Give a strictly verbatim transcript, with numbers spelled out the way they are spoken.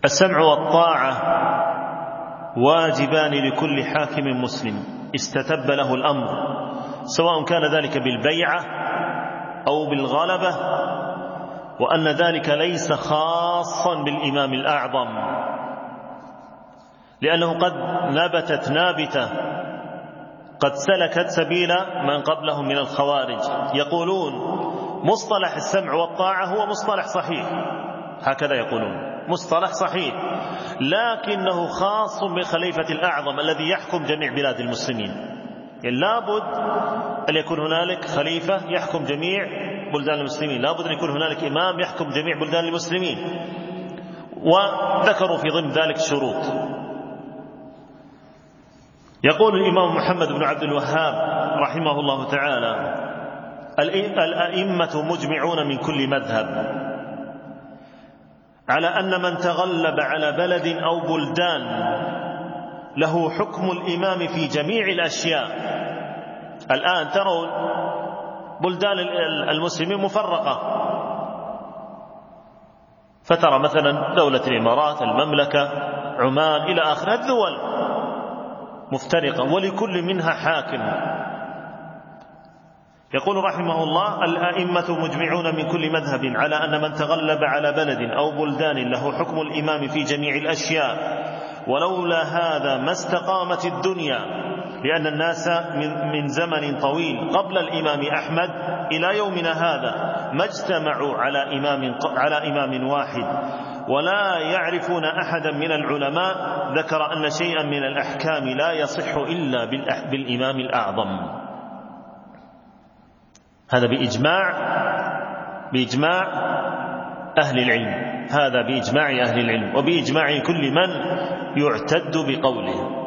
السمع والطاعة واجبان لكل حاكم مسلم استتب له الأمر، سواء كان ذلك بالبيعة أو بالغلبة، وأن ذلك ليس خاصا بالإمام الأعظم، لأنه قد نبتت نابتة قد سلكت سبيل من قبلهم من الخوارج، يقولون مصطلح السمع والطاعة هو مصطلح صحيح، هكذا يقولون مصطلح صحيح، لكنه خاص بخليفة الأعظم الذي يحكم جميع بلاد المسلمين. يعني لابد أن يكون هنالك خليفة يحكم جميع بلدان المسلمين، لابد أن يكون هنالك إمام يحكم جميع بلدان المسلمين، وذكروا في ضمن ذلك شروط. يقول الإمام محمد بن عبد الوهاب رحمه الله تعالى: الأئمة مجمعون من كل مذهب على أن من تغلب على بلد أو بلدان له حكم الإمام في جميع الأشياء. الآن ترون بلدان المسلمين مفرقة، فترى مثلا دولة الإمارات، المملكة، عمان إلى آخر الدول مفترقة ولكل منها حاكم. يقول رحمه الله: الأئمة مجمعون من كل مذهب على أن من تغلب على بلد أو بلدان له حكم الإمام في جميع الأشياء، ولولا هذا ما استقامت الدنيا، لأن الناس من زمن طويل قبل الإمام أحمد إلى يومنا هذا ما اجتمعوا على إمام, على إمام واحد، ولا يعرفون أحدا من العلماء ذكر أن شيئا من الأحكام لا يصح إلا بالإمام الأعظم. هذا بإجماع بإجماع أهل العلم، هذا بإجماع أهل العلم وبإجماع كل من يعتد بقوله.